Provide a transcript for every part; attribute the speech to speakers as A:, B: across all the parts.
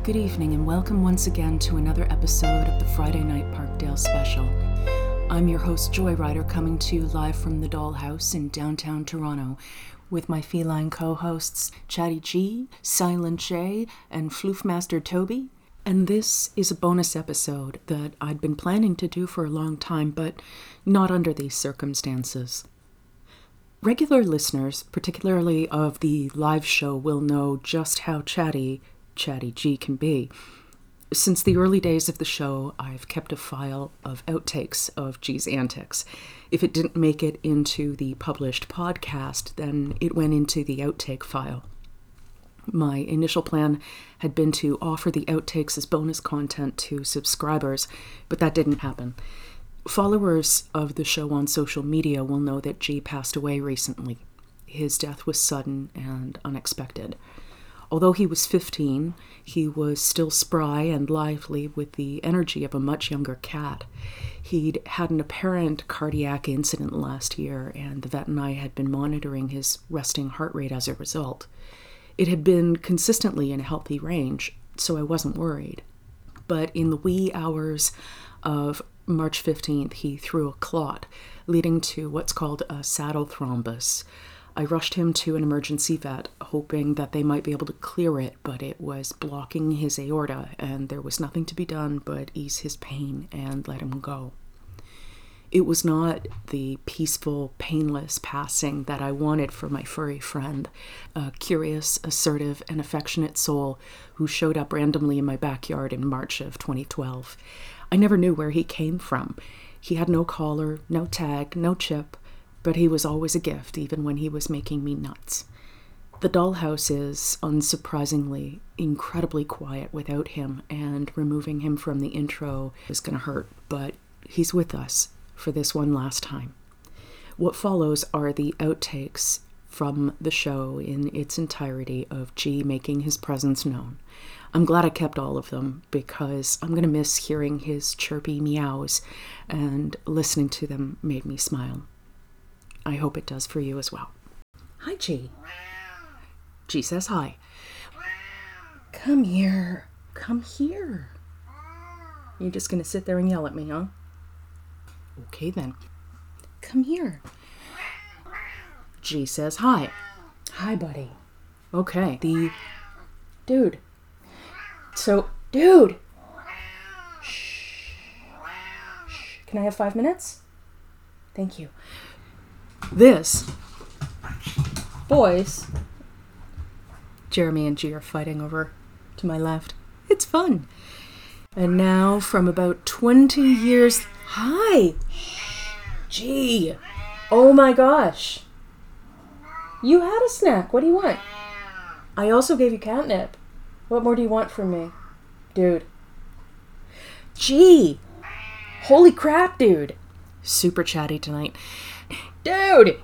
A: Good evening and welcome once again to another episode of the Friday Night Parkdale Special. I'm your host Joy Rider, coming to you live from the Dollhouse in downtown Toronto with my feline co-hosts Chatty G, Silent J, and Floofmaster Toby. And this is a bonus episode that I'd been planning to do for a long time, but not under these circumstances. Regular listeners, particularly of the live show, will know just how Chatty G can be. Since the early days of the show, I've kept a file of outtakes of G's antics. If it didn't make it into the published podcast, then it went into the outtake file. My initial plan had been to offer the outtakes as bonus content to subscribers, but that didn't happen. Followers of the show on social media will know that G passed away recently. His death was sudden and unexpected. Although he was 15, he was still spry and lively with the energy of a much younger cat. He'd had an apparent cardiac incident last year, and the vet and I had been monitoring his resting heart rate as a result. It had been consistently in a healthy range, so I wasn't worried. But in the wee hours of March 15th, he threw a clot, leading to what's called a saddle thrombus. I rushed him to an emergency vet, hoping that they might be able to clear it, but it was blocking his aorta, and there was nothing to be done but ease his pain and let him go. It was not the peaceful, painless passing that I wanted for my furry friend, a curious, assertive, and affectionate soul who showed up randomly in my backyard in March of 2012. I never knew where he came from. He had no collar, no tag, no chip, but he was always a gift, even when he was making me nuts. The Dollhouse is, unsurprisingly, incredibly quiet without him, and removing him from the intro is going to hurt, but he's with us for this one last time. What follows are the outtakes from the show in its entirety of G making his presence known. I'm glad I kept all of them because I'm going to miss hearing his chirpy meows, and listening to them made me smile. I hope it does for you as well. Hi, G. G says hi. Come here. Come here. You're just going to sit there and yell at me, huh? Okay, then. Come here. G says hi. Hi, buddy. Okay. Dude. Dude. Shh. Can I have 5 minutes? Thank you. This, boys, Jeremy and G are fighting over to my left. It's fun. And now from about 20 years, hi, G, oh my gosh, you had a snack, what do you want? I also gave you catnip. What more do you want from me? Dude. G, holy crap, dude. Super chatty tonight. Dude!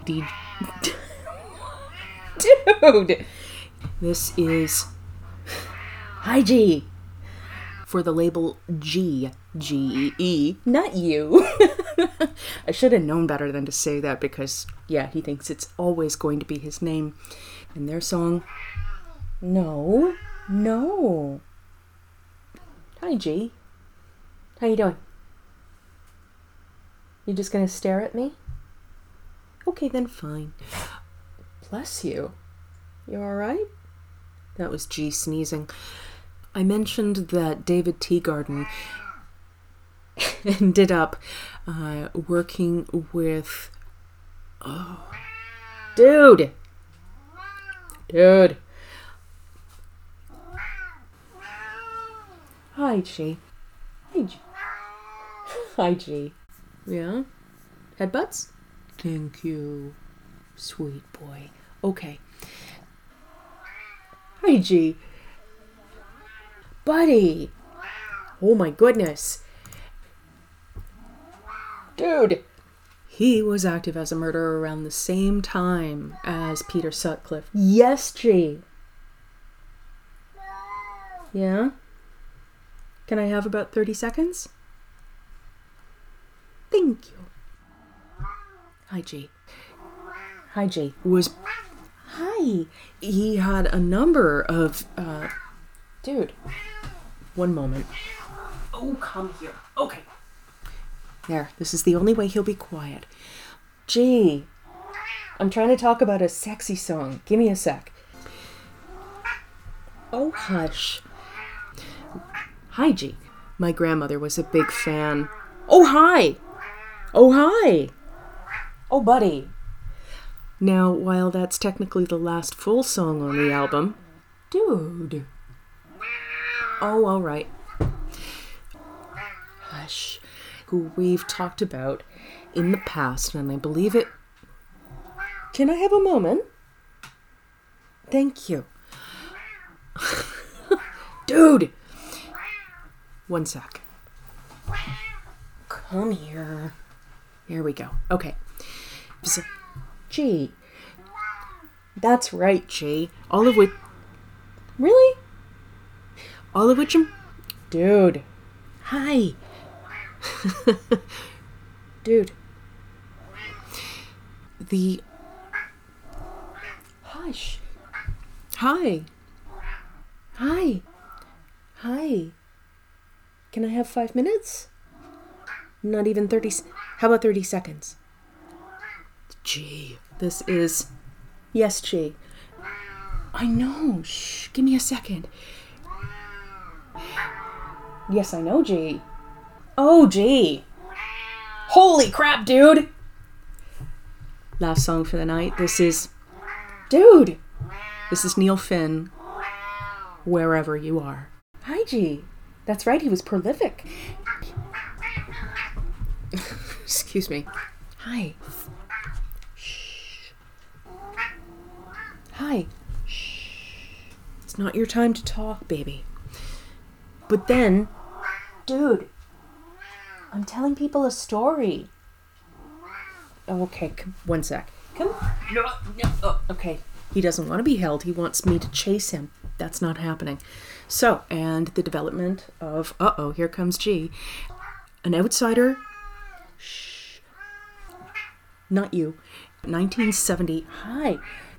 A: Dude! This is Hi G for the label G, G-E, not you. I should have known better than to say that because, yeah, he thinks it's always going to be his name. And their song, No. Hi G. How you doing? You just gonna stare at me? Okay, then fine. Bless you. You alright? That was G sneezing. I mentioned that David Teagarden ended up working with... Oh. Dude! Hi, G. Hi, G. Yeah? Headbutts? Thank you, sweet boy. Okay. Hi, G. Buddy. Oh my goodness. Dude. He was active as a murderer around the same time as Peter Sutcliffe. Yes, G. Yeah? Can I have about 30 seconds? Thank you. Hi, G. Hi. He had a number of, dude. One moment. Oh, come here. Okay. There, this is the only way he'll be quiet. Gee, I'm trying to talk about a sexy song. Give me a sec. Oh, hush. Hi, G. My grandmother was a big fan. Oh, hi! Oh, hi! Oh, buddy. Now, while that's technically the last full song on the album... Dude. Oh, all right. Hush. Who we've talked about in the past, and I believe it... Can I have a moment? Thank you. Dude! One sec. Come here. Here we go. Okay. G. That's right, G. All of which... Really? All of which... Dude. Hi. Dude. The... Hush. Hi. Hi. Hi. Can I have 5 minutes? Not even 30... How about 30 seconds? Gee, this is... Yes, G. I know. Shh, give me a second. Yes, I know, G. Oh, G. Holy crap, dude. Last song for the night. This is... Dude. This is Neil Finn. Wherever you are. Hi, G. That's right, he was prolific. Excuse me. Hi. Shh. Hi. Shh. It's not your time to talk, baby. But then... Dude. I'm telling people a story. Oh, okay, one sec. Come. No. Oh, okay. He doesn't want to be held. He wants me to chase him. That's not happening. So, and the development of... Uh-oh, here comes G. An outsider... Shh. Not you. 1970. Hi.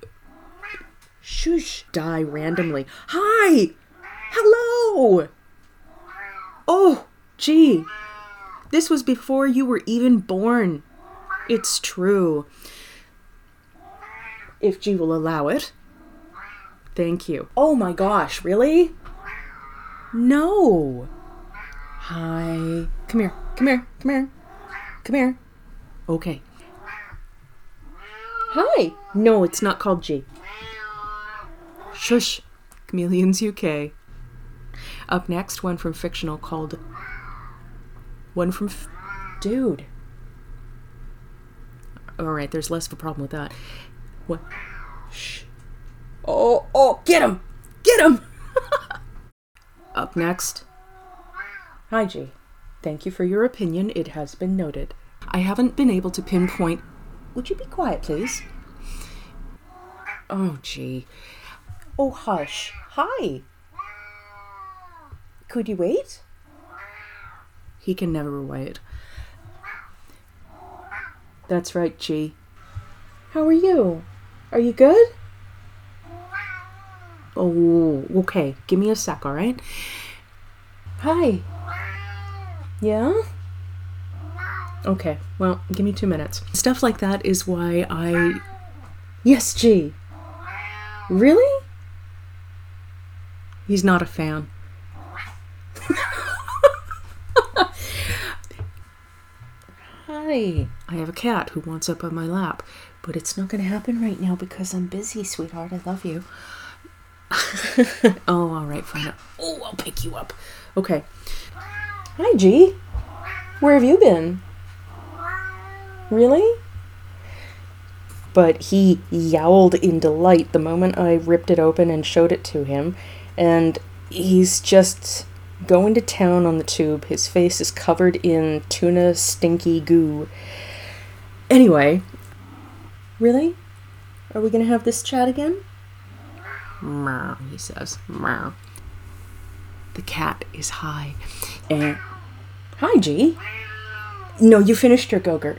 A: Shush. Die randomly. Hi! Hello! Oh, G. This was before you were even born. It's true. If G will allow it. Thank you. Oh my gosh, really? No. Hi. Come here. Come here. Come here. Come here. Okay. Hi. No, it's not called G. Shush. Chameleons UK. Up next, one from fictional called... One from... Dude. Alright, there's less of a problem with that. What? Shh. Oh, get him! Get him! Up next. Hi, G. Thank you for your opinion. It has been noted. I haven't been able to pinpoint... Would you be quiet, please? Oh, G. Oh, hush. Hi. Could you wait? He can never wait. That's right, G. How are you? Are you good? Oh, okay. Give me a sec, all right? Hi. Yeah? Okay, well, give me 2 minutes. Stuff like that is why I... Yes, G. Really? He's not a fan. Hi. I have a cat who wants up on my lap, but it's not going to happen right now because I'm busy, sweetheart. I love you. Oh, all right, fine. Oh, I'll pick you up. Okay. Hi, G. Where have you been? Really? But he yowled in delight the moment I ripped it open and showed it to him, and he's just going to town on the tube. His face is covered in tuna stinky goo. Anyway, really? Are we gonna have this chat again? Meow, he says. Meow. The cat is high. And... Hi, G. No, you finished your Go-Gurt.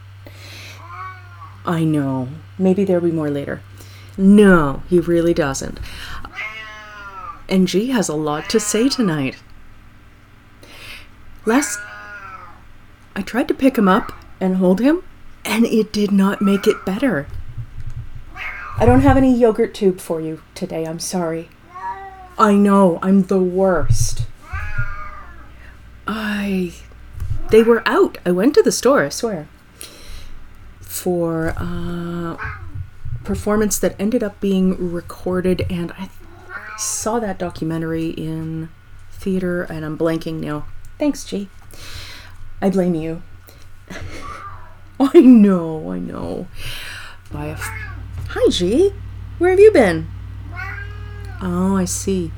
A: I know. Maybe there'll be more later. No, he really doesn't. And G has a lot to say tonight. I tried to pick him up and hold him, and it did not make it better. I don't have any yogurt tube for you today, I'm sorry. I know, I'm the worst. They were out. I went to the store, I swear, for a performance that ended up being recorded, and I saw that documentary in theater, and I'm blanking now. Thanks, G. I blame you. I know. Hi, G. Where have you been? Oh, I see.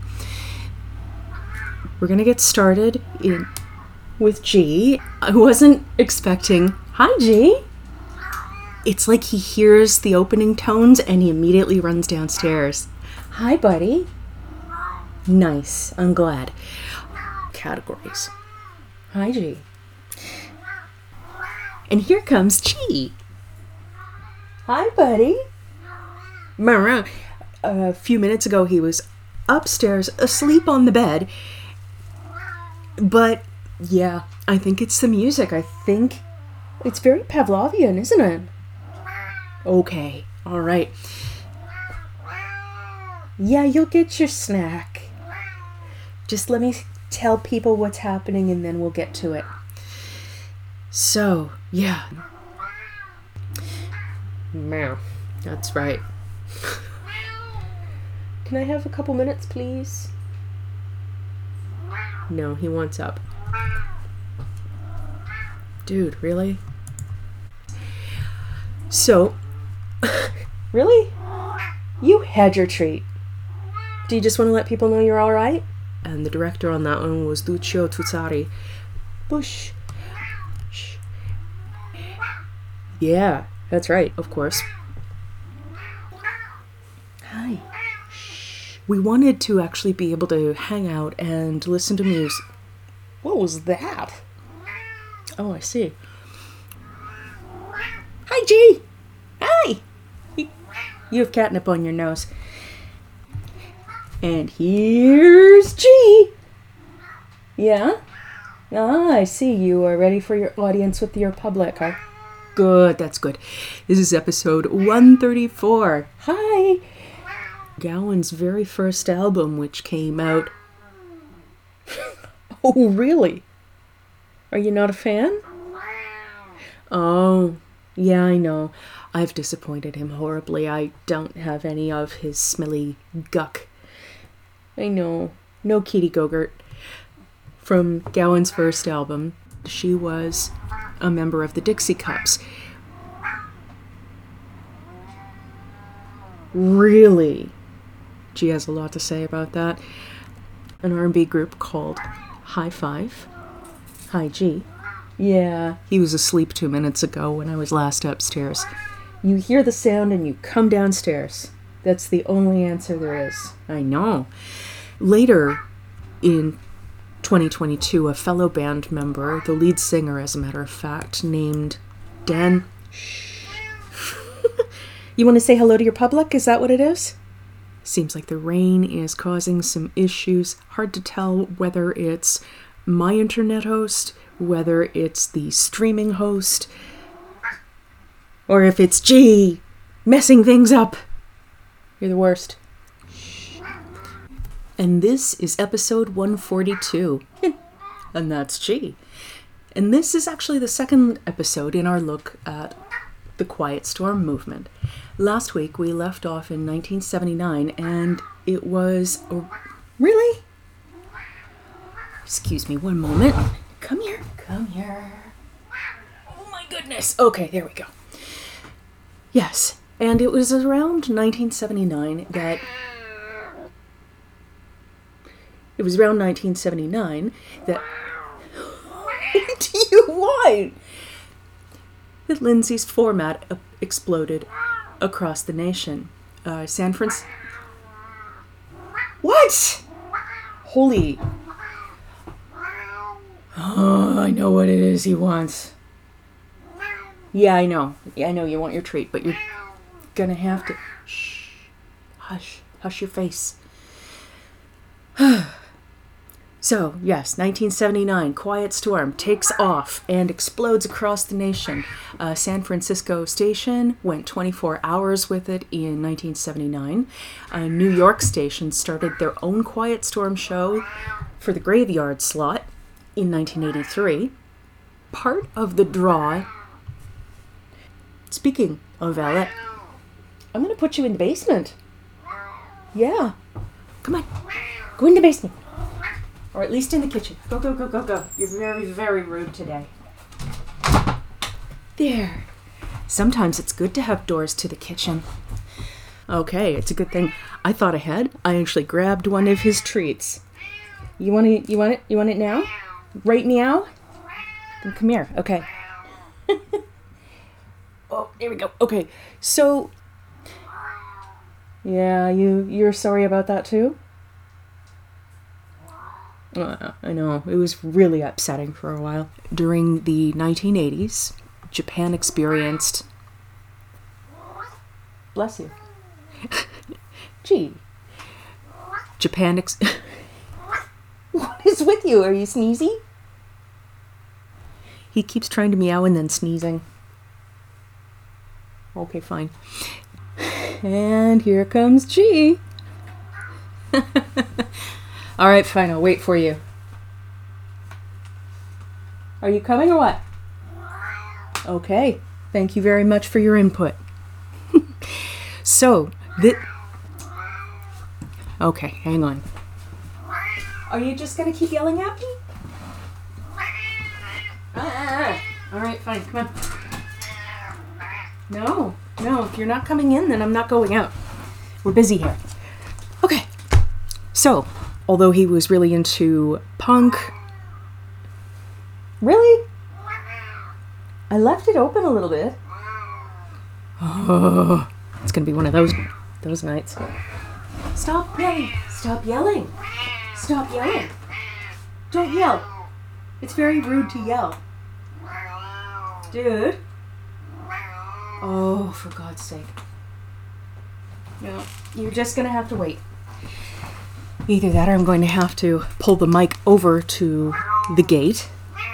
A: We're gonna get started with G. I wasn't expecting... Hi, G. It's like he hears the opening tones and he immediately runs downstairs. Hi, buddy. Nice. I'm glad. Categories. Hi, G. And here comes G. Hi, buddy. A few minutes ago, he was upstairs, asleep on the bed. But, yeah, I think it's the music. I think it's very Pavlovian, isn't it? Okay, all right. Yeah, you'll get your snack. Just let me tell people what's happening and then we'll get to it. So, yeah. Meow. That's right. Can I have a couple minutes, please? No, he wants up. Dude, really? So, really? You had your treat. Do you just want to let people know you're all right? And the director on that one was Lucio Tuzzari. Bush. Yeah, that's right, of course. Hi. We wanted to actually be able to hang out and listen to music. What was that? Oh, I see. Hi, G. Hi. You have catnip on your nose. And here's G. Yeah? Ah, I see. You are ready for your audience with your public, huh? Good, that's good. This is episode 134. Hi. Gowan's very first album, which came out... Oh, really? Are you not a fan? Oh, yeah, I know. I've disappointed him horribly. I don't have any of his smelly guck. I know. No Kitty Gogurt. From Gowan's first album, she was a member of the Dixie Cups. Really? She has a lot to say about that. An R&B group called High Five. Hi, G. Yeah, he was asleep 2 minutes ago when I was last upstairs. You hear the sound and you come downstairs. That's the only answer there is. I know. Later in 2022, a fellow band member, the lead singer, as a matter of fact, named Dan... You want to say hello to your public? Is that what it is? Seems like the rain is causing some issues. Hard to tell whether it's my internet host, whether it's the streaming host, or if it's G messing things up. You're the worst. And this is episode 142. And that's G. And this is actually the second episode in our look at the Quiet Storm movement. Last week we left off in 1979, and it was... Really? Excuse me one moment. Come here. Oh my goodness. Okay, there we go. Yes, and it was around 1979 that... It was around 1979 that... What do you want? That Lindsay's format exploded across the nation. San Francisco... What? Holy... Oh, I know what it is he wants. Yeah, I know. Yeah, I know you want your treat, but you're gonna have to... Shh. Hush. Hush your face. So, yes, 1979, Quiet Storm takes off and explodes across the nation. San Francisco station went 24 hours with it in 1979. A New York station started their own Quiet Storm show for the graveyard slot in 1983. Part of the draw. Speaking of LA, I'm going to put you in the basement. Yeah. Come on. Go in the basement. Or at least in the kitchen. Go, go, go, go, go. You're very, very rude today. There. Sometimes it's good to have doors to the kitchen. Okay, it's a good thing I thought ahead. I actually grabbed one of his treats. You want it? You want it now? Right meow? Then come here. Okay. Oh, there we go. Okay, so... Yeah, you're sorry about that too? I know, it was really upsetting for a while. During the 1980s, Japan experienced... Bless you. Gee. What is with you? Are you sneezy? He keeps trying to meow and then sneezing. Okay, fine. And here comes G. All right, fine, I'll wait for you. Are you coming or what? Okay, thank you very much for your input. So, okay, hang on. Are you just gonna keep yelling at me? All right, fine, come on. No, if you're not coming in, then I'm not going out. We're busy here. Okay, so... Although he was really into punk. Really? I left it open a little bit. Oh, it's going to be one of those nights. Stop yelling. Stop yelling. Stop yelling. Don't yell. It's very rude to yell. Dude. Oh, for God's sake. No, you're just going to have to wait. Either that or I'm going to have to pull the mic over to the gate.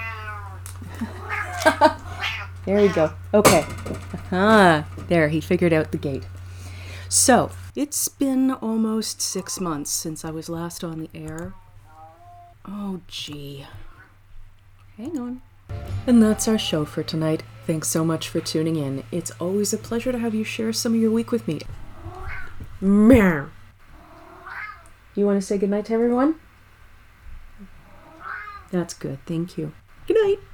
A: There we go. Okay. There, he figured out the gate. So, it's been almost 6 months since I was last on the air. Oh, gee. Hang on. And that's our show for tonight. Thanks so much for tuning in. It's always a pleasure to have you share some of your week with me. Meow. You want to say goodnight to everyone? That's good. Thank you. Good night.